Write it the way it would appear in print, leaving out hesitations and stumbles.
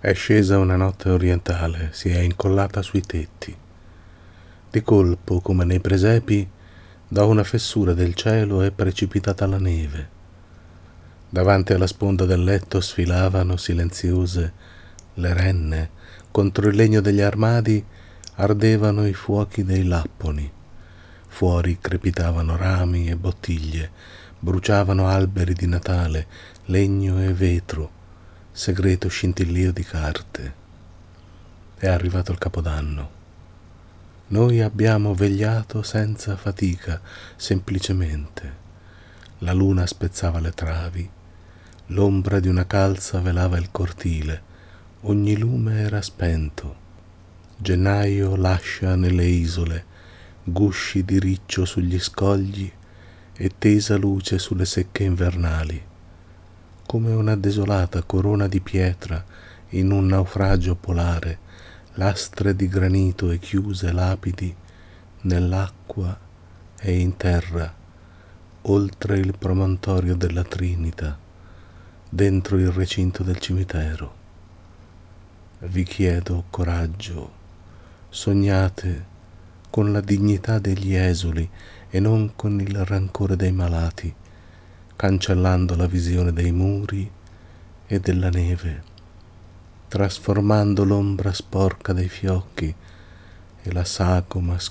È scesa una notte orientale, si è incollata sui tetti. Di colpo, come nei presepi, da una fessura del cielo è precipitata la neve. Davanti alla sponda del letto sfilavano silenziose le renne, contro il legno degli armadi ardevano i fuochi dei lapponi. Fuori crepitavano rami e bottiglie, bruciavano alberi di Natale, legno e vetro, segreto scintillio di carte. È arrivato il Capodanno. Noi abbiamo vegliato senza fatica, semplicemente. La luna spezzava le travi, l'ombra di una calza velava il cortile, ogni lume era spento. Gennaio lascia nelle isole gusci di riccio sugli scogli e tesa luce sulle secche invernali, come una desolata corona di pietra in un naufragio polare, lastre di granito e chiuse lapidi nell'acqua e in terra, oltre il promontorio della Trinita, dentro il recinto del cimitero. Vi chiedo coraggio, sognate con la dignità degli esuli e non con il rancore dei malati, cancellando la visione dei muri e della neve, trasformando l'ombra sporca dei fiocchi e la sagoma